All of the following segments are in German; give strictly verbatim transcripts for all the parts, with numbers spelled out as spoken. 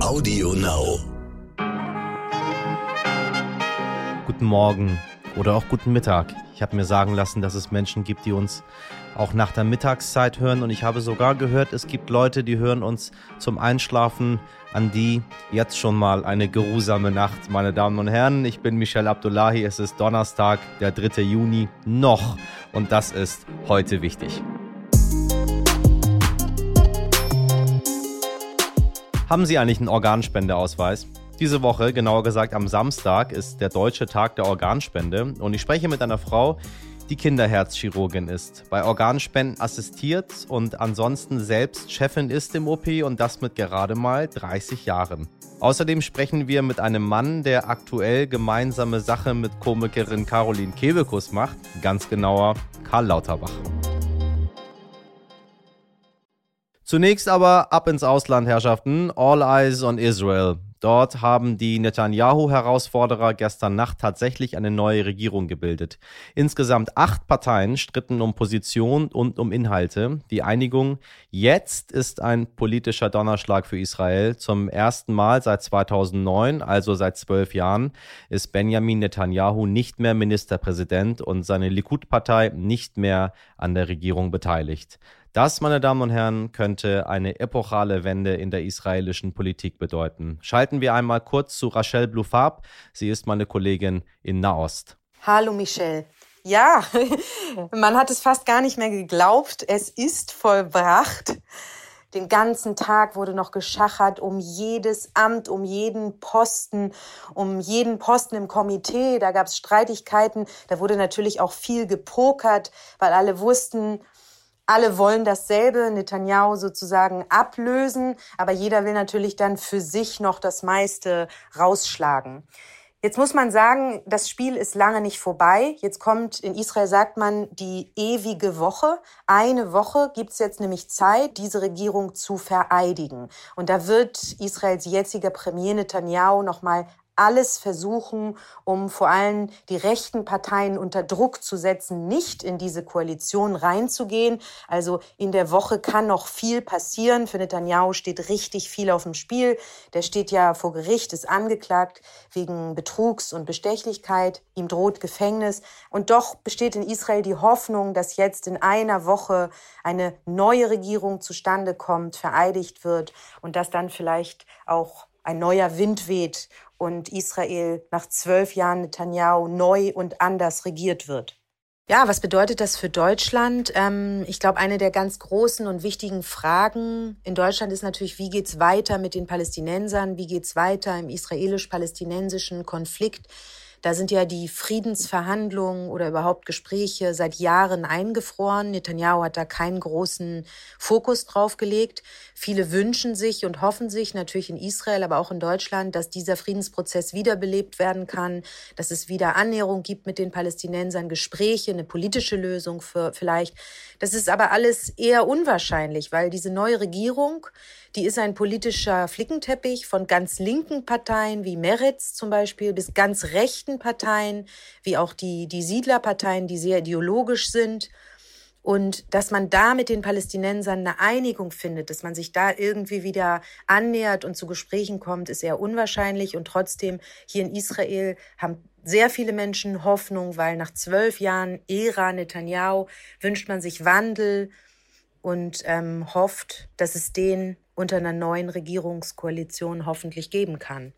Audio Now. Guten Morgen oder auch guten Mittag. Ich habe mir sagen lassen, dass es Menschen gibt, die uns auch nach der Mittagszeit hören. Und ich habe sogar gehört, es gibt Leute, die hören uns zum Einschlafen. An die jetzt schon mal eine geruhsame Nacht, meine Damen und Herren. Ich bin Michel Abdullahi. Es ist Donnerstag, der dritte Juni. Noch. Und das ist heute wichtig. Haben Sie eigentlich einen Organspendeausweis? Diese Woche, genauer gesagt am Samstag, ist der Deutsche Tag der Organspende. Und ich spreche mit einer Frau, die Kinderherzchirurgin ist, bei Organspenden assistiert und ansonsten selbst Chefin ist im O P und das mit gerade mal dreißig Jahren. Außerdem sprechen wir mit einem Mann, der aktuell gemeinsame Sache mit Komikerin Caroline Kebekus macht, ganz genauer Karl Lauterbach. Zunächst aber ab ins Ausland, Herrschaften. All eyes on Israel. Dort haben die Netanyahu-Herausforderer gestern Nacht tatsächlich eine neue Regierung gebildet. Insgesamt acht Parteien stritten um Position und um Inhalte. Die Einigung jetzt ist ein politischer Donnerschlag für Israel. Zum ersten Mal seit zweitausendneun, also seit zwölf Jahren, ist Benjamin Netanyahu nicht mehr Ministerpräsident und seine Likud-Partei nicht mehr an der Regierung beteiligt. Das, meine Damen und Herren, könnte eine epochale Wende in der israelischen Politik bedeuten. Schalten wir einmal kurz zu Rachel Blufab. Sie ist meine Kollegin in Nahost. Hallo Michel. Ja, man hat es fast gar nicht mehr geglaubt. Es ist vollbracht. Den ganzen Tag wurde noch geschachert um jedes Amt, um jeden Posten, um jeden Posten im Komitee. Da gab es Streitigkeiten. Da wurde natürlich auch viel gepokert, weil alle wussten, alle wollen dasselbe, Netanyahu sozusagen ablösen, aber jeder will natürlich dann für sich noch das meiste rausschlagen. Jetzt muss man sagen, das Spiel ist lange nicht vorbei. Jetzt kommt, in Israel sagt man, die ewige Woche. Eine Woche gibt's jetzt nämlich Zeit, diese Regierung zu vereidigen. Und da wird Israels jetziger Premier Netanyahu nochmal alles versuchen, um vor allem die rechten Parteien unter Druck zu setzen, nicht in diese Koalition reinzugehen. Also in der Woche kann noch viel passieren. Für Netanyahu steht richtig viel auf dem Spiel. Der steht ja vor Gericht, ist angeklagt wegen Betrugs und Bestechlichkeit. Ihm droht Gefängnis. Und doch besteht in Israel die Hoffnung, dass jetzt in einer Woche eine neue Regierung zustande kommt, vereidigt wird und dass dann vielleicht auch ein neuer Wind weht und Israel nach zwölf Jahren Netanyahu neu und anders regiert wird. Ja, was bedeutet das für Deutschland? Ähm, ich glaube, eine der ganz großen und wichtigen Fragen in Deutschland ist natürlich, wie geht's weiter mit den Palästinensern? Wie geht's weiter im israelisch-palästinensischen Konflikt? Da sind ja die Friedensverhandlungen oder überhaupt Gespräche seit Jahren eingefroren. Netanyahu hat da keinen großen Fokus drauf gelegt. Viele wünschen sich und hoffen sich, natürlich in Israel, aber auch in Deutschland, dass dieser Friedensprozess wiederbelebt werden kann, dass es wieder Annäherung gibt mit den Palästinensern, Gespräche, eine politische Lösung für vielleicht. Das ist aber alles eher unwahrscheinlich, weil diese neue Regierung, die ist ein politischer Flickenteppich von ganz linken Parteien wie Meretz zum Beispiel bis ganz rechten Parteien, wie auch die, die Siedlerparteien, die sehr ideologisch sind. Und dass man da mit den Palästinensern eine Einigung findet, dass man sich da irgendwie wieder annähert und zu Gesprächen kommt, ist eher unwahrscheinlich. Und trotzdem hier in Israel haben sehr viele Menschen Hoffnung, weil nach zwölf Jahren Ära Netanyahu wünscht man sich Wandel und ähm, hofft, dass es den unter einer neuen Regierungskoalition hoffentlich geben kann.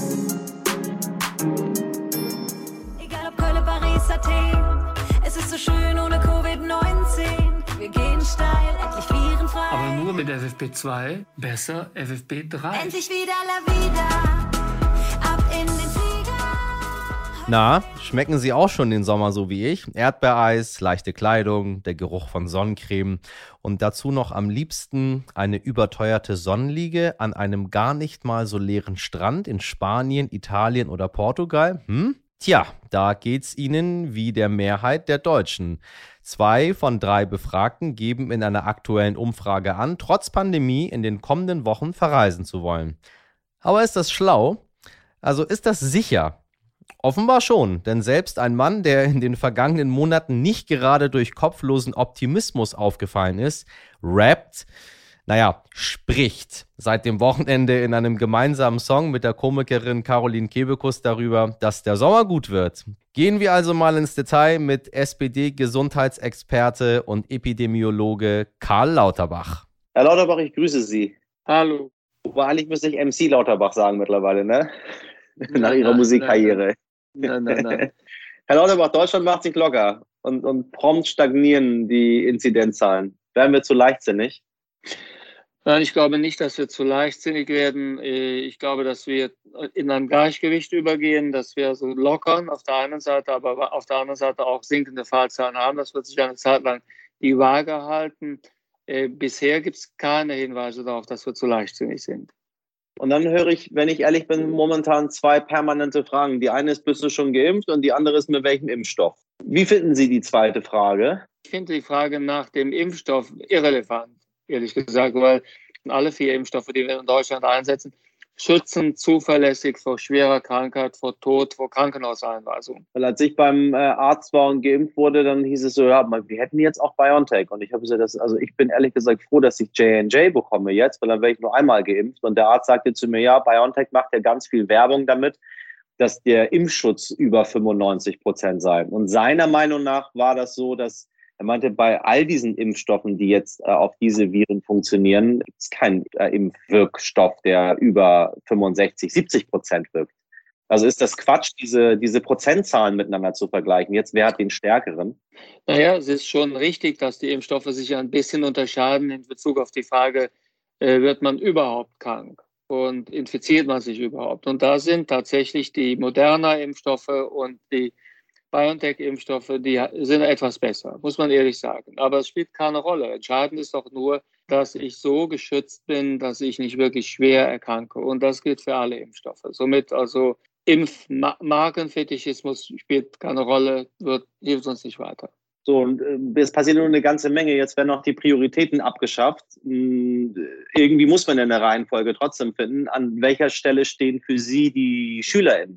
Egal ob Köln, Paris, Athen, es ist so schön ohne Covid neunzehn. Wir gehen steil, endlich virenfrei. Aber nur mit F F P zwei, besser F F P drei. Endlich wieder la vida, ab in den Flieger. Na, schmecken Sie auch schon den Sommer so wie ich? Erdbeereis, leichte Kleidung, der Geruch von Sonnencreme und dazu noch am liebsten eine überteuerte Sonnenliege an einem gar nicht mal so leeren Strand in Spanien, Italien oder Portugal? Hm? Tja, da geht's Ihnen wie der Mehrheit der Deutschen. Zwei von drei Befragten geben in einer aktuellen Umfrage an, trotz Pandemie in den kommenden Wochen verreisen zu wollen. Aber ist das schlau? Also ist das sicher? Offenbar schon, denn selbst ein Mann, der in den vergangenen Monaten nicht gerade durch kopflosen Optimismus aufgefallen ist, rappt: naja, spricht seit dem Wochenende in einem gemeinsamen Song mit der Komikerin Caroline Kebekus darüber, dass der Sommer gut wird. Gehen wir also mal ins Detail mit S P D-Gesundheitsexperte und Epidemiologe Karl Lauterbach. Herr Lauterbach, ich grüße Sie. Hallo. Aber eigentlich müsste ich M C Lauterbach sagen mittlerweile, ne? Nein, Nach Ihrer nein, Musikkarriere. Nein, nein, nein. Herr Lauterbach, Deutschland macht sich locker und, und prompt stagnieren die Inzidenzzahlen. Werden wir zu leichtsinnig? Nein, ich glaube nicht, dass wir zu leichtsinnig werden. Ich glaube, dass wir in ein Gleichgewicht übergehen, dass wir so lockern auf der einen Seite, aber auf der anderen Seite auch sinkende Fallzahlen haben. Das wird sich eine Zeit lang die Waage halten. Bisher gibt es keine Hinweise darauf, dass wir zu leichtsinnig sind. Und dann höre ich, wenn ich ehrlich bin, momentan zwei permanente Fragen. Die eine ist, bist du schon geimpft? Und die andere ist, mit welchem Impfstoff? Wie finden Sie die zweite Frage? Ich finde die Frage nach dem Impfstoff irrelevant, ehrlich gesagt, weil alle vier Impfstoffe, die wir in Deutschland einsetzen, schützen zuverlässig vor schwerer Krankheit, vor Tod, vor Krankenhauseinweisung. Weil als ich beim äh, Arzt war und geimpft wurde, dann hieß es so, ja, wir hätten jetzt auch BioNTech. Und ich habe gesagt, das, also ich bin ehrlich gesagt froh, dass ich J and J bekomme jetzt, weil dann werde ich nur einmal geimpft. Und der Arzt sagte zu mir, ja, BioNTech macht ja ganz viel Werbung damit, dass der Impfschutz über fünfundneunzig Prozent sei. Und seiner Meinung nach war das so, dass er meinte, bei all diesen Impfstoffen, die jetzt äh, auf diese Viren funktionieren, gibt es keinen äh, Impfwirkstoff, der über fünfundsechzig, siebzig Prozent wirkt. Also ist das Quatsch, diese, diese Prozentzahlen miteinander zu vergleichen. Jetzt, wer hat den stärkeren? Naja, es ist schon richtig, dass die Impfstoffe sich ein bisschen unterscheiden in Bezug auf die Frage, äh, wird man überhaupt krank und infiziert man sich überhaupt? Und da sind tatsächlich die Moderna-Impfstoffe und die BioNTech-Impfstoffe, die sind etwas besser, muss man ehrlich sagen. Aber es spielt keine Rolle. Entscheidend ist doch nur, dass ich so geschützt bin, dass ich nicht wirklich schwer erkranke. Und das gilt für alle Impfstoffe. Somit also Impfmarkenfetischismus spielt keine Rolle, wird, hilft uns nicht weiter. So, und äh, es passiert nur eine ganze Menge. Jetzt werden noch die Prioritäten abgeschafft. Hm, irgendwie muss man eine Reihenfolge trotzdem finden. An welcher Stelle stehen für Sie die SchülerInnen?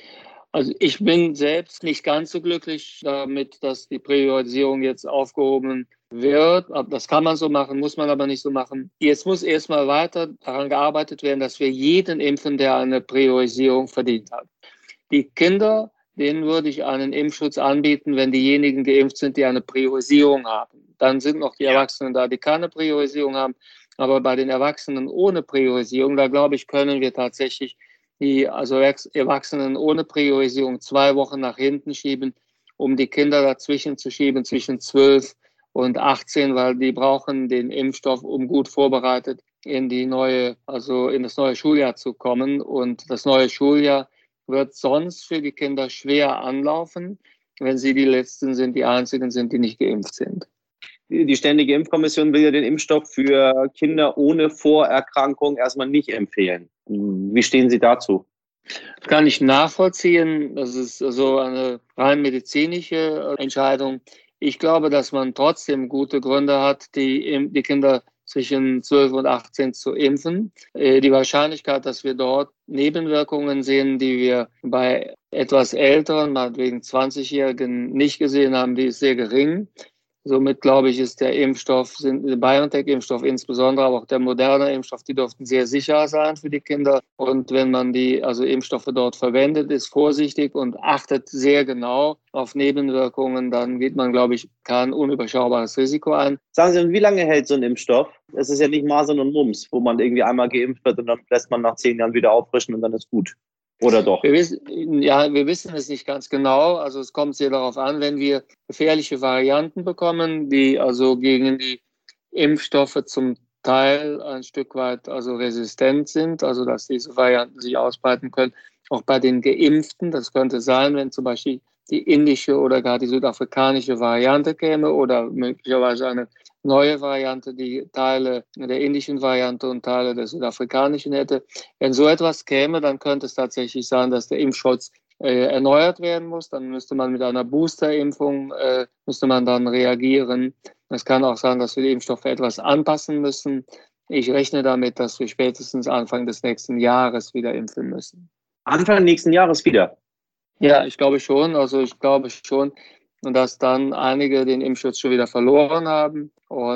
Also ich bin selbst nicht ganz so glücklich damit, dass die Priorisierung jetzt aufgehoben wird. Das kann man so machen, muss man aber nicht so machen. Jetzt muss erstmal weiter daran gearbeitet werden, dass wir jeden impfen, der eine Priorisierung verdient hat. Die Kinder, denen würde ich einen Impfschutz anbieten, wenn diejenigen geimpft sind, die eine Priorisierung haben. Dann sind noch die Erwachsenen da, die keine Priorisierung haben. Aber bei den Erwachsenen ohne Priorisierung, da glaube ich, können wir tatsächlich die also Erwachsenen ohne Priorisierung zwei Wochen nach hinten schieben, um die Kinder dazwischen zu schieben, zwischen zwölf und achtzehn, weil die brauchen den Impfstoff, um gut vorbereitet in die neue, also in das neue Schuljahr zu kommen. Und das neue Schuljahr wird sonst für die Kinder schwer anlaufen, wenn sie die Letzten sind, die Einzigen sind, die nicht geimpft sind. Die Ständige Impfkommission will ja den Impfstoff für Kinder ohne Vorerkrankung erstmal nicht empfehlen. Wie stehen Sie dazu? Kann ich nachvollziehen. Das ist so eine rein medizinische Entscheidung. Ich glaube, dass man trotzdem gute Gründe hat, die, die Kinder zwischen zwölf und achtzehn zu impfen. Die Wahrscheinlichkeit, dass wir dort Nebenwirkungen sehen, die wir bei etwas älteren, meinetwegen zwanzigjährigen, nicht gesehen haben, die ist sehr gering. Somit, glaube ich, ist der Impfstoff, sind der BioNTech-Impfstoff insbesondere, aber auch der moderne Impfstoff, die dürften sehr sicher sein für die Kinder. Und wenn man die also Impfstoffe dort verwendet, ist vorsichtig und achtet sehr genau auf Nebenwirkungen, dann geht man, glaube ich, kein unüberschaubares Risiko ein. Sagen Sie, wie lange hält so ein Impfstoff? Es ist ja nicht Masern und Mumps, wo man irgendwie einmal geimpft wird und dann lässt man nach zehn Jahren wieder auffrischen und dann ist gut. Oder doch? Wir wissen, ja, wir wissen es nicht ganz genau. Also es kommt sehr darauf an, wenn wir gefährliche Varianten bekommen, die also gegen die Impfstoffe zum Teil ein Stück weit also resistent sind, also dass diese Varianten sich ausbreiten können, auch bei den Geimpften. Das könnte sein, wenn zum Beispiel die indische oder gar die südafrikanische Variante käme oder möglicherweise eine neue Variante, die Teile der indischen Variante und Teile der südafrikanischen hätte. Wenn so etwas käme, dann könnte es tatsächlich sein, dass der Impfschutz äh, erneuert werden muss. Dann müsste man mit einer Boosterimpfung, äh, müsste man dann reagieren. Es kann auch sein, dass wir die Impfstoffe etwas anpassen müssen. Ich rechne damit, dass wir spätestens Anfang des nächsten Jahres wieder impfen müssen. Anfang nächsten Jahres wieder? Ja, ich glaube schon. Also ich glaube schon, dass dann einige den Impfschutz schon wieder verloren haben. Und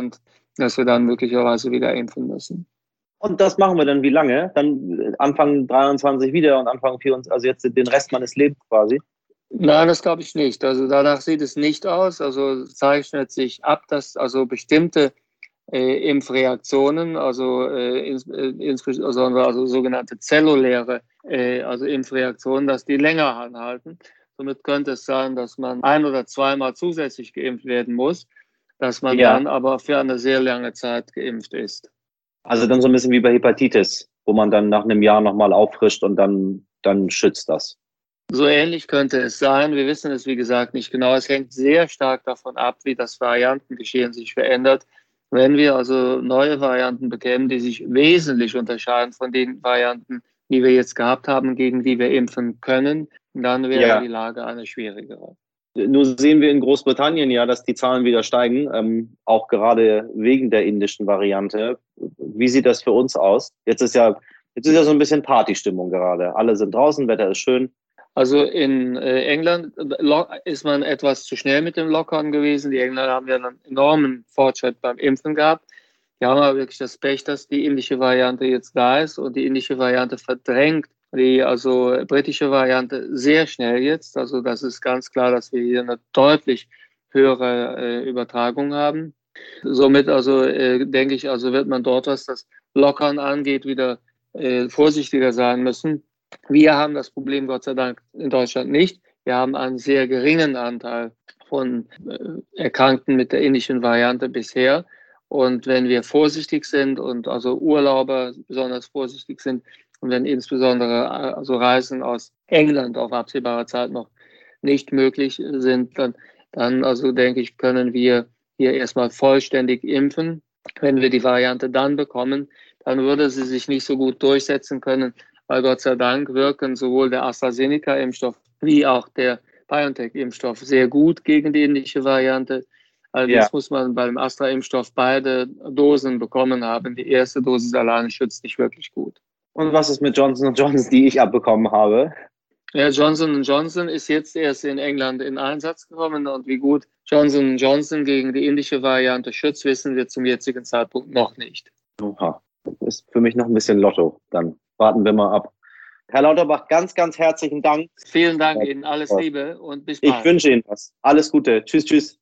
dass wir dann möglicherweise wieder impfen müssen. Und das machen wir dann wie lange? Dann Anfang dreiundzwanzig wieder und Anfang vierundzwanzig, also jetzt den Rest meines Lebens quasi? Nein, das glaube ich nicht. Also danach sieht es nicht aus. Also zeichnet sich ab, dass also bestimmte äh, Impfreaktionen, also äh, ins, äh, insbesondere also sogenannte zelluläre äh, also Impfreaktionen, dass die länger anhalten. Somit könnte es sein, dass man ein- oder zweimal zusätzlich geimpft werden muss, dass man ja. dann aber für eine sehr lange Zeit geimpft ist. Also dann so ein bisschen wie bei Hepatitis, wo man dann nach einem Jahr nochmal auffrischt und dann, dann schützt das. So ähnlich könnte es sein. Wir wissen es, wie gesagt, nicht genau. Es hängt sehr stark davon ab, wie das Variantengeschehen sich verändert. Wenn wir also neue Varianten bekämen, die sich wesentlich unterscheiden von den Varianten, die wir jetzt gehabt haben, gegen die wir impfen können, dann wäre ja. die Lage eine schwierigere. Nur sehen wir in Großbritannien ja, dass die Zahlen wieder steigen, ähm, auch gerade wegen der indischen Variante. Wie sieht das für uns aus? Jetzt ist ja, jetzt ist ja so ein bisschen Partystimmung gerade. Alle sind draußen, Wetter ist schön. Also in äh, England ist man etwas zu schnell mit dem Lockdown gewesen. Die Engländer haben ja einen enormen Fortschritt beim Impfen gehabt. Die haben aber wirklich das Pech, dass die indische Variante jetzt da ist und die indische Variante verdrängt die also britische Variante sehr schnell jetzt. Also das ist ganz klar, dass wir hier eine deutlich höhere äh, Übertragung haben. Somit also äh, denke ich, also wird man dort, was das Lockern angeht, wieder äh, vorsichtiger sein müssen. Wir haben das Problem Gott sei Dank in Deutschland nicht. Wir haben einen sehr geringen Anteil von äh, Erkrankten mit der indischen Variante bisher. Und wenn wir vorsichtig sind und also Urlauber besonders vorsichtig sind, und wenn insbesondere also Reisen aus England auf absehbare Zeit noch nicht möglich sind, dann, dann also denke ich, können wir hier erstmal vollständig impfen. Wenn wir die Variante dann bekommen, dann würde sie sich nicht so gut durchsetzen können, weil Gott sei Dank wirken sowohl der AstraZeneca-Impfstoff wie auch der BioNTech-Impfstoff sehr gut gegen die indische Variante. Allerdings ja. muss man beim Astra-Impfstoff beide Dosen bekommen haben. Die erste Dosis alleine schützt nicht wirklich gut. Und was ist mit Johnson und Johnson, die ich abbekommen habe? Ja, Johnson und Johnson ist jetzt erst in England in Einsatz gekommen. Und wie gut Johnson und Johnson gegen die indische Variante schützt, wissen wir zum jetzigen Zeitpunkt noch nicht. Oha, das ist für mich noch ein bisschen Lotto. Dann warten wir mal ab. Herr Lauterbach, ganz, ganz herzlichen Dank. Vielen Dank Ihnen, alles Liebe und bis bald. Ich wünsche Ihnen was. Alles Gute. Tschüss, tschüss.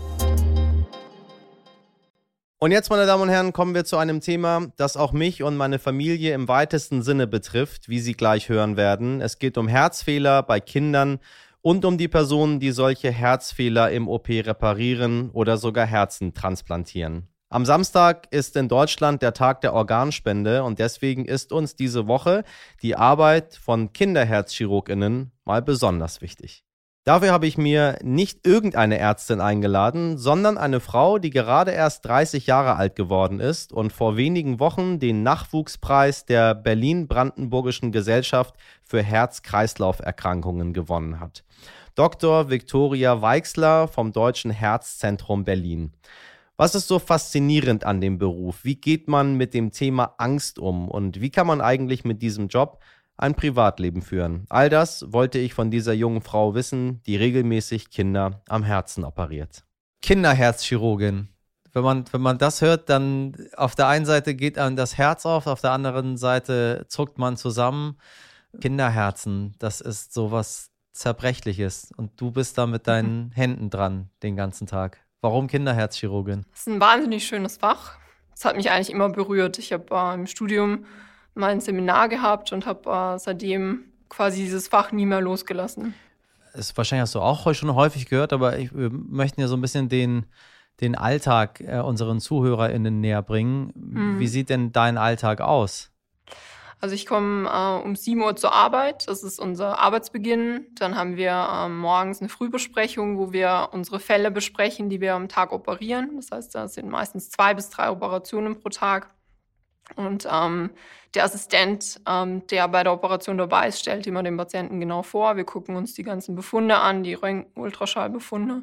Und jetzt, meine Damen und Herren, kommen wir zu einem Thema, das auch mich und meine Familie im weitesten Sinne betrifft, wie Sie gleich hören werden. Es geht um Herzfehler bei Kindern und um die Personen, die solche Herzfehler im O P reparieren oder sogar Herzen transplantieren. Am Samstag ist in Deutschland der Tag der Organspende und deswegen ist uns diese Woche die Arbeit von KinderherzchirurgInnen mal besonders wichtig. Dafür habe ich mir nicht irgendeine Ärztin eingeladen, sondern eine Frau, die gerade erst dreißig Jahre alt geworden ist und vor wenigen Wochen den Nachwuchspreis der Berlin-Brandenburgischen Gesellschaft für Herz-Kreislauf-Erkrankungen gewonnen hat. Doktor Viktoria Weixler vom Deutschen Herzzentrum Berlin. Was ist so faszinierend an dem Beruf? Wie geht man mit dem Thema Angst um? Und wie kann man eigentlich mit diesem Job ein Privatleben führen? All das wollte ich von dieser jungen Frau wissen, die regelmäßig Kinder am Herzen operiert. Kinderherzchirurgin. Wenn man, wenn man das hört, dann auf der einen Seite geht einem das Herz auf, auf der anderen Seite zuckt man zusammen. Kinderherzen, das ist sowas Zerbrechliches. Und du bist da mit deinen Händen dran den ganzen Tag. Warum Kinderherzchirurgin? Das ist ein wahnsinnig schönes Fach. Das hat mich eigentlich immer berührt. Ich habe äh, im Studium mal ein Seminar gehabt und habe äh, seitdem quasi dieses Fach nie mehr losgelassen. Das wahrscheinlich hast du auch schon häufig gehört, aber ich, wir möchten ja so ein bisschen den, den Alltag äh, unseren ZuhörerInnen näher bringen. Mhm. Wie sieht denn dein Alltag aus? Also ich komme äh, um sieben Uhr zur Arbeit, das ist unser Arbeitsbeginn. Dann haben wir äh, morgens eine Frühbesprechung, wo wir unsere Fälle besprechen, die wir am Tag operieren. Das heißt, da sind meistens zwei bis drei Operationen pro Tag. Und ähm, der Assistent, ähm, der bei der Operation dabei ist, stellt immer den Patienten genau vor. Wir gucken uns die ganzen Befunde an, die Röntgen-Ultraschallbefunde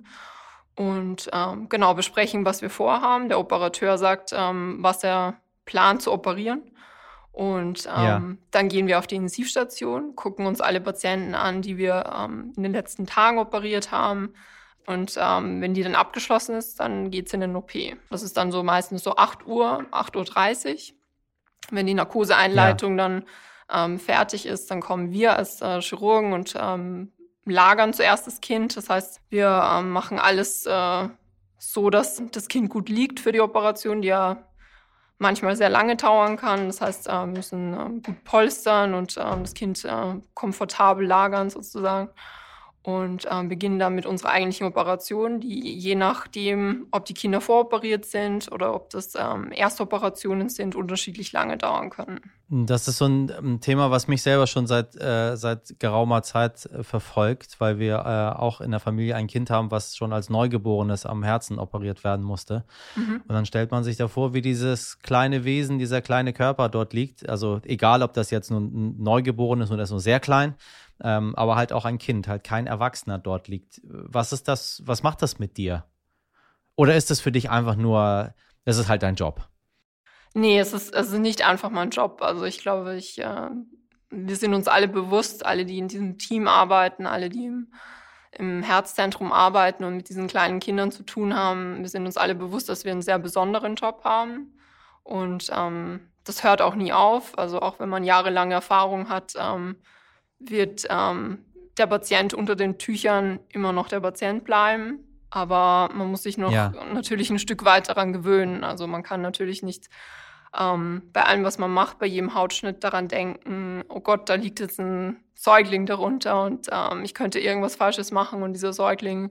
und ähm, genau besprechen, was wir vorhaben. Der Operateur sagt, ähm, was er plant zu operieren. Und ähm, ja. dann gehen wir auf die Intensivstation, gucken uns alle Patienten an, die wir ähm, in den letzten Tagen operiert haben. Und ähm, wenn die dann abgeschlossen ist, dann geht's in den O P. Das ist dann so meistens so acht Uhr, acht Uhr dreißig. Wenn die Narkoseeinleitung ja. dann ähm, fertig ist, dann kommen wir als äh, Chirurgen und ähm, lagern zuerst das Kind. Das heißt, wir ähm, machen alles äh, so, dass das Kind gut liegt für die Operation, die ja manchmal sehr lange dauern kann. Das heißt, wir müssen gut polstern und das Kind komfortabel lagern sozusagen. Und äh, beginnen dann mit unserer eigentlichen Operation, die je nachdem, ob die Kinder voroperiert sind oder ob das ähm, Erstoperationen sind, unterschiedlich lange dauern können. Das ist so ein, ein Thema, was mich selber schon seit, äh, seit geraumer Zeit äh, verfolgt, weil wir äh, auch in der Familie ein Kind haben, was schon als Neugeborenes am Herzen operiert werden musste. Mhm. Und dann stellt man sich davor, wie dieses kleine Wesen, dieser kleine Körper dort liegt. Also egal, ob das jetzt nur ein Neugeborenes ist oder ist nur sehr klein, Ähm, aber halt auch ein Kind, halt kein Erwachsener dort liegt. Was ist das, was macht das mit dir? Oder ist das für dich einfach nur, das ist halt dein Job? Nee, es ist, es ist nicht einfach mein Job. Also ich glaube, ich, äh, wir sind uns alle bewusst, alle, die in diesem Team arbeiten, alle, die im, im Herzzentrum arbeiten und mit diesen kleinen Kindern zu tun haben, wir sind uns alle bewusst, dass wir einen sehr besonderen Job haben. Und ähm, das hört auch nie auf. Also auch wenn man jahrelange Erfahrung hat, ähm, wird ähm, der Patient unter den Tüchern immer noch der Patient bleiben. Aber man muss sich noch ja. natürlich ein Stück weit daran gewöhnen. Also man kann natürlich nicht ähm, bei allem, was man macht, bei jedem Hautschnitt daran denken, oh Gott, da liegt jetzt ein Säugling darunter und ähm, ich könnte irgendwas Falsches machen und dieser Säugling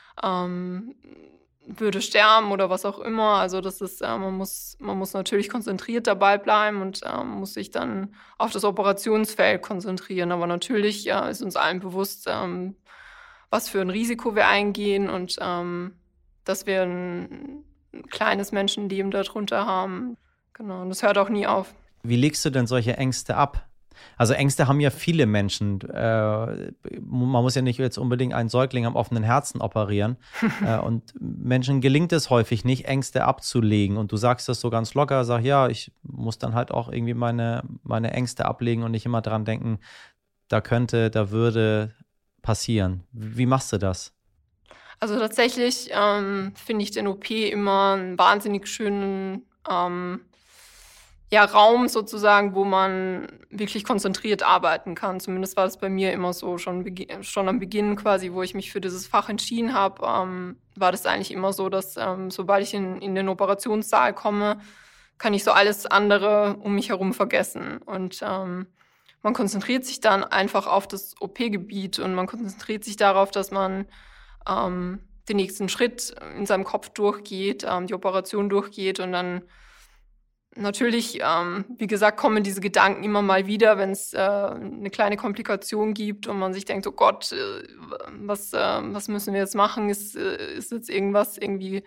ähm, würde sterben oder was auch immer. Also das ist, äh, man muss, man muss natürlich konzentriert dabei bleiben und äh, muss sich dann auf das Operationsfeld konzentrieren. Aber natürlich äh, ist uns allen bewusst, ähm, was für ein Risiko wir eingehen und ähm, dass wir ein, ein kleines Menschenleben darunter haben. Genau, und das hört auch nie auf. Wie legst du denn solche Ängste ab? Also Ängste haben ja viele Menschen. Äh, man muss ja nicht jetzt unbedingt einen Säugling am offenen Herzen operieren. äh, und Menschen gelingt es häufig nicht, Ängste abzulegen. Und du sagst das so ganz locker, sag ja, ich muss dann halt auch irgendwie meine, meine Ängste ablegen und nicht immer dran denken, da könnte, da würde passieren. Wie machst du das? Also tatsächlich ähm, finde ich den O P immer einen wahnsinnig schönen ähm, ja, Raum sozusagen, wo man wirklich konzentriert arbeiten kann. Zumindest war das bei mir immer so, schon, begi- schon am Beginn quasi, wo ich mich für dieses Fach entschieden habe, ähm, war das eigentlich immer so, dass ähm, sobald ich in, in den Operationssaal komme, kann ich so alles andere um mich herum vergessen. Und ähm, man konzentriert sich dann einfach auf das O P-Gebiet und man konzentriert sich darauf, dass man ähm, den nächsten Schritt in seinem Kopf durchgeht, ähm, die Operation durchgeht und dann natürlich, ähm, wie gesagt, kommen diese Gedanken immer mal wieder, wenn es äh, eine kleine Komplikation gibt und man sich denkt, oh Gott, äh, was, äh, was müssen wir jetzt machen? Ist, äh, ist jetzt irgendwas irgendwie,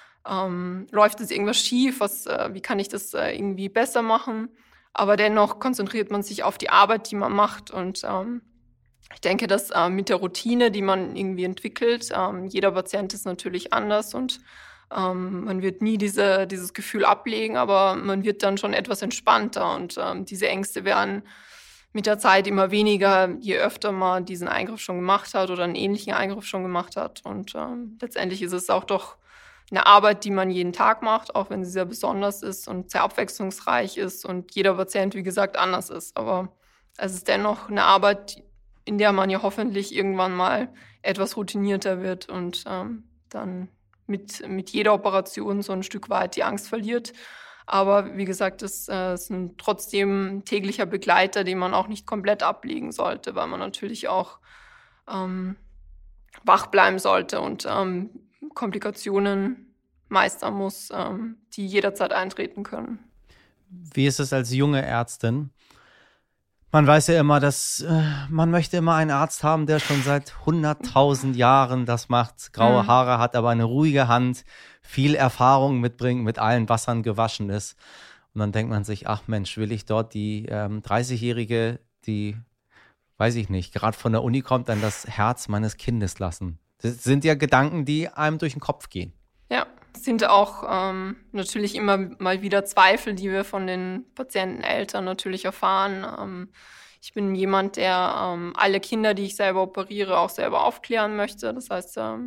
ähm, läuft jetzt irgendwas schief? Was, äh, wie kann ich das äh, irgendwie besser machen? Aber dennoch konzentriert man sich auf die Arbeit, die man macht und ähm, ich denke, dass äh, mit der Routine, die man irgendwie entwickelt, ähm, jeder Patient ist natürlich anders und Ähm, man wird nie diese, dieses Gefühl ablegen, aber man wird dann schon etwas entspannter und ähm, diese Ängste werden mit der Zeit immer weniger, je öfter man diesen Eingriff schon gemacht hat oder einen ähnlichen Eingriff schon gemacht hat. Und ähm, letztendlich ist es auch doch eine Arbeit, die man jeden Tag macht, auch wenn sie sehr besonders ist und sehr abwechslungsreich ist und jeder Patient, wie gesagt, anders ist. Aber es ist dennoch eine Arbeit, in der man ja hoffentlich irgendwann mal etwas routinierter wird und ähm, dann Mit, mit jeder Operation so ein Stück weit die Angst verliert. Aber wie gesagt, es äh, ist ein trotzdem täglicher Begleiter, den man auch nicht komplett ablegen sollte, weil man natürlich auch ähm, wach bleiben sollte und ähm, Komplikationen meistern muss, ähm, die jederzeit eintreten können. Wie ist es als junge Ärztin? Man weiß ja immer, dass äh, man möchte immer einen Arzt haben, der schon seit hunderttausend Jahren das macht, graue Haare hat, aber eine ruhige Hand, viel Erfahrung mitbringt, mit allen Wassern gewaschen ist. Und dann denkt man sich, ach Mensch, will ich dort die ähm, dreißigjährige, die, weiß ich nicht, gerade von der Uni kommt, an das Herz meines Kindes lassen. Das sind ja Gedanken, die einem durch den Kopf gehen. Ja, es sind auch ähm, natürlich immer mal wieder Zweifel, die wir von den Patienteneltern natürlich erfahren. Ähm, ich bin jemand, der ähm, alle Kinder, die ich selber operiere, auch selber aufklären möchte. Das heißt, ähm,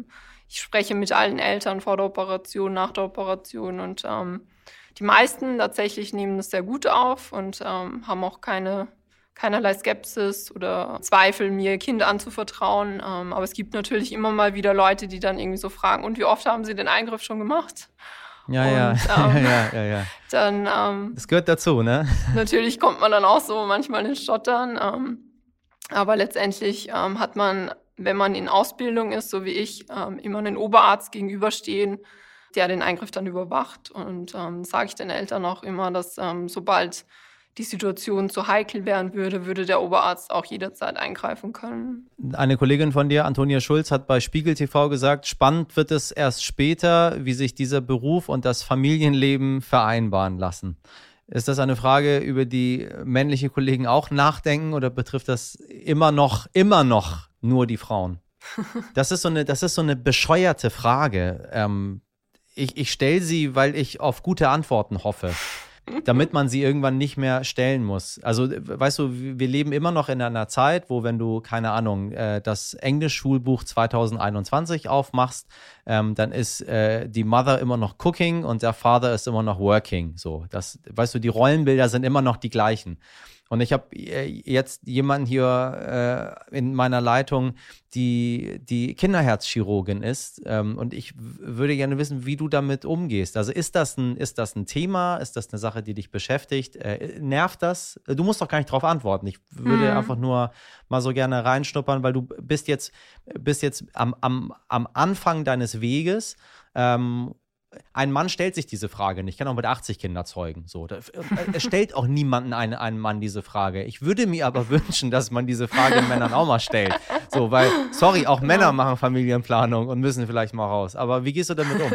ich spreche mit allen Eltern vor der Operation, nach der Operation und ähm, die meisten tatsächlich nehmen das sehr gut auf und ähm, haben auch keine, keinerlei Skepsis oder Zweifel, mir ihr Kind anzuvertrauen. Ähm, aber es gibt natürlich immer mal wieder Leute, die dann irgendwie so fragen, und wie oft haben sie den Eingriff schon gemacht? Ja, und, ja. Ähm, ja, ja, ja. Dann, ähm, das gehört dazu, ne? Natürlich kommt man dann auch so manchmal ins Stottern. Ähm, aber letztendlich ähm, hat man, wenn man in Ausbildung ist, so wie ich, ähm, immer einen Oberarzt gegenüberstehen, der den Eingriff dann überwacht. Und ähm, sage ich den Eltern auch immer, dass ähm, sobald die Situation zu heikel werden würde, würde der Oberarzt auch jederzeit eingreifen können. Eine Kollegin von dir, Antonia Schulz, hat bei Spiegel T V gesagt, spannend wird es erst später, wie sich dieser Beruf und das Familienleben vereinbaren lassen. Ist das eine Frage, über die männliche Kollegen auch nachdenken oder betrifft das immer noch, immer noch nur die Frauen? Das ist so eine, das ist so eine bescheuerte Frage. Ähm, ich ich stelle sie, weil ich auf gute Antworten hoffe, damit man sie irgendwann nicht mehr stellen muss. Also, weißt du, wir leben immer noch in einer Zeit, wo, wenn du, keine Ahnung, äh, das Englisch-Schulbuch zwanzig einundzwanzig aufmachst, ähm, dann ist äh, die Mother immer noch cooking und der Father ist immer noch working. So, das, weißt du, die Rollenbilder sind immer noch die gleichen. Und ich habe jetzt jemanden hier äh, in meiner Leitung, die, die Kinderherzchirurgin ist. Ähm, und ich w- würde gerne wissen, wie du damit umgehst. Also ist das ein, ist das ein Thema? Ist das eine Sache, die dich beschäftigt? Äh, nervt das? Du musst doch gar nicht drauf antworten. Ich würde Mhm. einfach nur mal so gerne reinschnuppern, weil du bist jetzt, bist jetzt am, am, am Anfang deines Weges. Ähm, Ein Mann stellt sich diese Frage nicht. Ich kann auch mit achtzig Kinder zeugen. So, da, es stellt auch niemanden einen, einen Mann diese Frage. Ich würde mir aber wünschen, dass man diese Frage den Männern auch mal stellt. So, weil, sorry, auch Männer machen Familienplanung und müssen vielleicht mal raus. Aber wie gehst du damit um?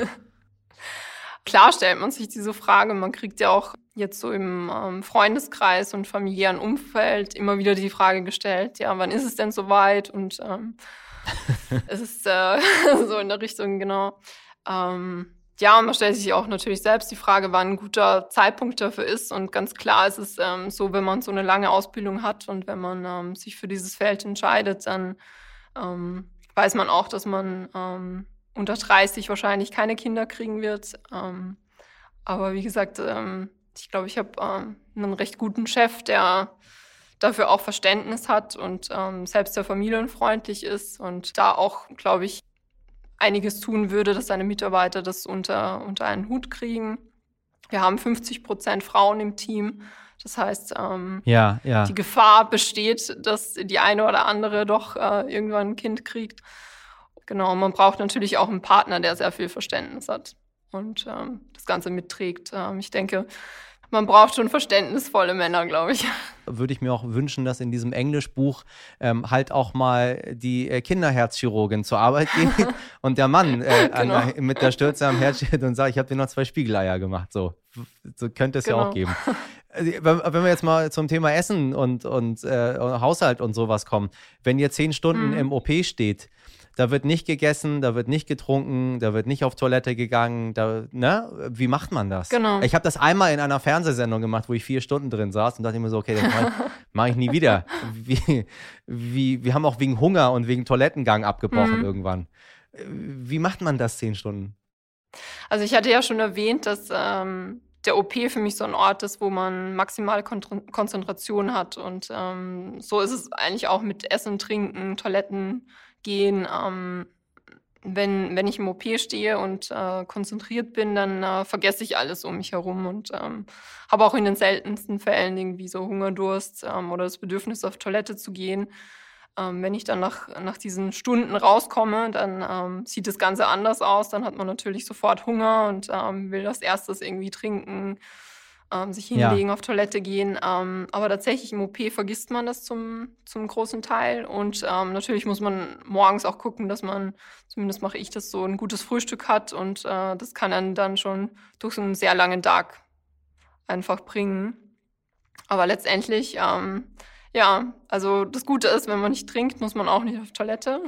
Klar stellt man sich diese Frage. Man kriegt ja auch jetzt so im ähm, Freundeskreis und familiären Umfeld immer wieder die Frage gestellt, ja, wann ist es denn soweit? Und ähm, es ist äh, so in der Richtung, genau. Ähm, Ja, und man stellt sich auch natürlich selbst die Frage, wann ein guter Zeitpunkt dafür ist. Und ganz klar ist es ähm, so, wenn man so eine lange Ausbildung hat und wenn man ähm, sich für dieses Feld entscheidet, dann ähm, weiß man auch, dass man ähm, unter dreißig wahrscheinlich keine Kinder kriegen wird. Ähm, aber wie gesagt, ähm, ich glaube, ich habe ähm, einen recht guten Chef, der dafür auch Verständnis hat und ähm, selbst sehr familienfreundlich ist und da auch, glaube ich, einiges tun würde, dass seine Mitarbeiter das unter, unter einen Hut kriegen. Wir haben fünfzig Prozent Frauen im Team. Das heißt, ähm, Ja, ja. die Gefahr besteht, dass die eine oder andere doch äh, irgendwann ein Kind kriegt. Genau, man braucht natürlich auch einen Partner, der sehr viel Verständnis hat und ähm, das Ganze mitträgt. Ähm, ich denke, man braucht schon verständnisvolle Männer, glaube ich. Würde ich mir auch wünschen, dass in diesem Englischbuch ähm, halt auch mal die äh, Kinderherzchirurgin zur Arbeit geht und der Mann äh, Genau. an, mit der Stürze am Herz steht und sagt, ich habe dir noch zwei Spiegeleier gemacht. So, so könnte es ja Genau. auch geben. Also, Wenn, wenn wir jetzt mal zum Thema Essen und, und äh, Haushalt und sowas kommen, wenn ihr zehn Stunden Mhm. im O P steht, da wird nicht gegessen, da wird nicht getrunken, da wird nicht auf Toilette gegangen. Da, ne? Wie macht man das? Genau. Ich habe das einmal in einer Fernsehsendung gemacht, wo ich vier Stunden drin saß und dachte mir so, okay, das mache ich, mach ich nie wieder. Wie, wie, wir haben auch wegen Hunger und wegen Toilettengang abgebrochen Mhm. irgendwann. Wie macht man das zehn Stunden? Also ich hatte ja schon erwähnt, dass ähm, der O P für mich so ein Ort ist, wo man maximale Kon- Konzentration hat. Und ähm, so ist es eigentlich auch mit Essen, Trinken, Toiletten gehen. Ähm, wenn, wenn ich im O P stehe und äh, konzentriert bin, dann äh, vergesse ich alles um mich herum und ähm, habe auch in den seltensten Fällen irgendwie so Hungerdurst ähm, oder das Bedürfnis, auf Toilette zu gehen. Ähm, wenn ich dann nach, nach diesen Stunden rauskomme, dann ähm, sieht das Ganze anders aus. Dann hat man natürlich sofort Hunger und ähm, will als erstes irgendwie trinken, ähm, sich Ja. hinlegen, auf Toilette gehen. Ähm, aber tatsächlich im O P vergisst man das zum, zum großen Teil. Und ähm, natürlich muss man morgens auch gucken, dass man, zumindest mache ich das so, ein gutes Frühstück hat. Und äh, das kann einen dann schon durch so einen sehr langen Tag einfach bringen. Aber letztendlich, ähm, ja, also das Gute ist, wenn man nicht trinkt, muss man auch nicht auf Toilette.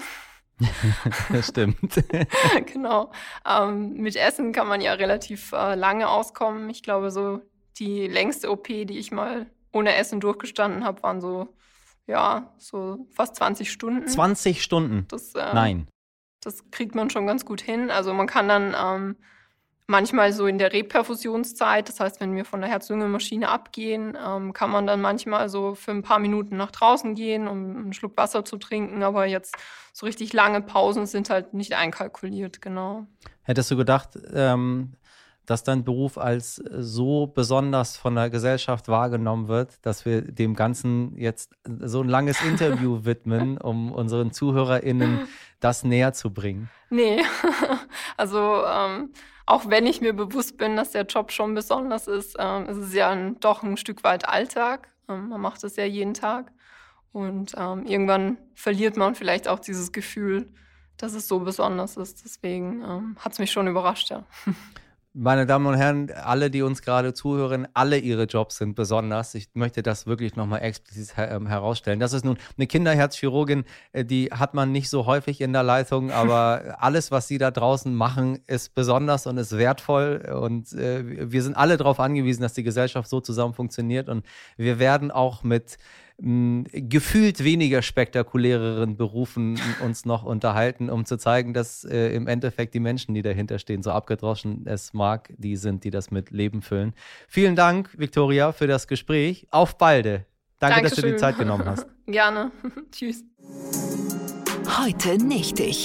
Das stimmt. Genau. Ähm, mit Essen kann man ja relativ äh, lange auskommen. Ich glaube, so die längste O P, die ich mal ohne Essen durchgestanden habe, waren so, ja, so fast zwanzig Stunden. zwanzig Stunden? Das, äh, Nein. Das kriegt man schon ganz gut hin. Also man kann dann ähm, manchmal so in der Reperfusionszeit, das heißt, wenn wir von der Herz-Lungen-Maschine abgehen, ähm, kann man dann manchmal so für ein paar Minuten nach draußen gehen, um einen Schluck Wasser zu trinken. Aber jetzt so richtig lange Pausen sind halt nicht einkalkuliert, genau. Hättest du gedacht, ähm, dass dein Beruf als so besonders von der Gesellschaft wahrgenommen wird, dass wir dem Ganzen jetzt so ein langes Interview widmen, um unseren ZuhörerInnen das näher zu bringen? Nee, also ähm, auch wenn ich mir bewusst bin, dass der Job schon besonders ist, ähm, ist es ja ein, doch ein Stück weit Alltag. Ähm, man macht es ja jeden Tag und ähm, irgendwann verliert man vielleicht auch dieses Gefühl, dass es so besonders ist. Deswegen ähm, hat es mich schon überrascht, ja. Meine Damen und Herren, alle, die uns gerade zuhören, alle ihre Jobs sind besonders. Ich möchte das wirklich nochmal explizit her- ähm, herausstellen. Das ist nun eine Kinderherzchirurgin, äh, die hat man nicht so häufig in der Leitung, aber alles, was sie da draußen machen, ist besonders und ist wertvoll. Und äh, wir sind alle darauf angewiesen, dass die Gesellschaft so zusammen funktioniert. Und wir werden auch mit mh, gefühlt weniger spektakuläreren Berufen uns noch unterhalten, um zu zeigen, dass äh, im Endeffekt die Menschen, die dahinter stehen, so abgedroschen es mag, die sind, die das mit Leben füllen. Vielen Dank, Viktoria, für das Gespräch. Auf balde. Danke, Dankeschön. dass du die Zeit genommen hast. Gerne. Tschüss. Heute nichtig.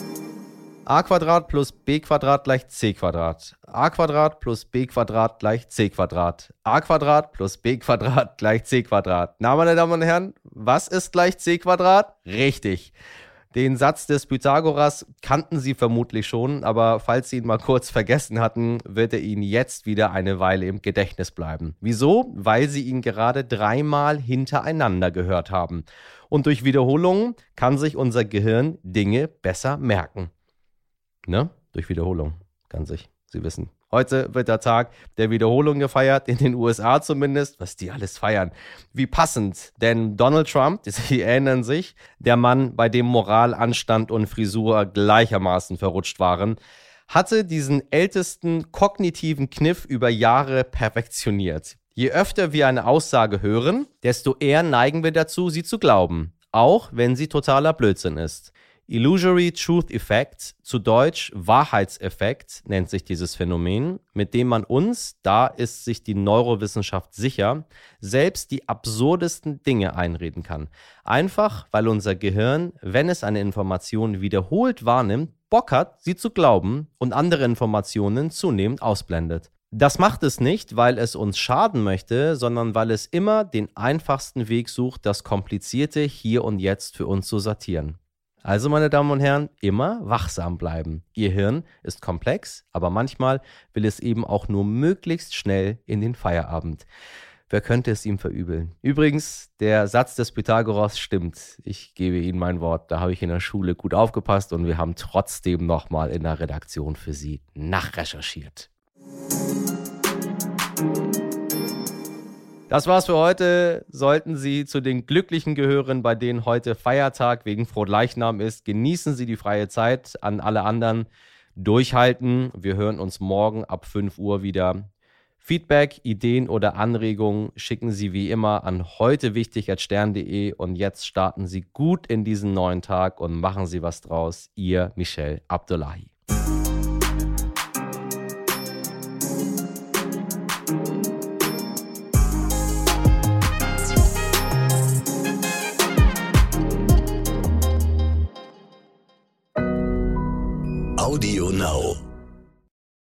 A Quadrat plus B Quadrat gleich C Quadrat. A Quadrat plus B Quadrat gleich C Quadrat. A Quadrat plus B Quadrat gleich C Quadrat. Na, meine Damen und Herren, was ist gleich C Quadrat? Richtig. Den Satz des Pythagoras kannten Sie vermutlich schon, aber falls Sie ihn mal kurz vergessen hatten, wird er Ihnen jetzt wieder eine Weile im Gedächtnis bleiben. Wieso? Weil Sie ihn gerade dreimal hintereinander gehört haben. Und durch Wiederholungen kann sich unser Gehirn Dinge besser merken. Ne? Durch Wiederholung kann sich, Sie wissen. Heute wird der Tag der Wiederholung gefeiert, in den U S A zumindest, was die alles feiern. Wie passend, denn Donald Trump, Sie erinnern sich, der Mann, bei dem Moral, Anstand und Frisur gleichermaßen verrutscht waren, hatte diesen ältesten kognitiven Kniff über Jahre perfektioniert. Je öfter wir eine Aussage hören, desto eher neigen wir dazu, sie zu glauben, auch wenn sie totaler Blödsinn ist. Illusory Truth Effect, zu Deutsch Wahrheitseffekt, nennt sich dieses Phänomen, mit dem man uns, da ist sich die Neurowissenschaft sicher, selbst die absurdesten Dinge einreden kann. Einfach, weil unser Gehirn, wenn es eine Information wiederholt wahrnimmt, Bock hat, sie zu glauben und andere Informationen zunehmend ausblendet. Das macht es nicht, weil es uns schaden möchte, sondern weil es immer den einfachsten Weg sucht, das Komplizierte hier und jetzt für uns zu sortieren. Also, meine Damen und Herren, immer wachsam bleiben. Ihr Hirn ist komplex, aber manchmal will es eben auch nur möglichst schnell in den Feierabend. Wer könnte es ihm verübeln? Übrigens, der Satz des Pythagoras stimmt. Ich gebe Ihnen mein Wort, da habe ich in der Schule gut aufgepasst und wir haben trotzdem nochmal in der Redaktion für Sie nachrecherchiert. Das war's für heute. Sollten Sie zu den Glücklichen gehören, bei denen heute Feiertag wegen Fronleichnam ist, genießen Sie die freie Zeit. An alle anderen durchhalten. Wir hören uns morgen ab fünf Uhr wieder. Feedback, Ideen oder Anregungen schicken Sie wie immer an heutewichtig at stern punkt de und jetzt starten Sie gut in diesen neuen Tag und machen Sie was draus. Ihr Michel Abdullahi.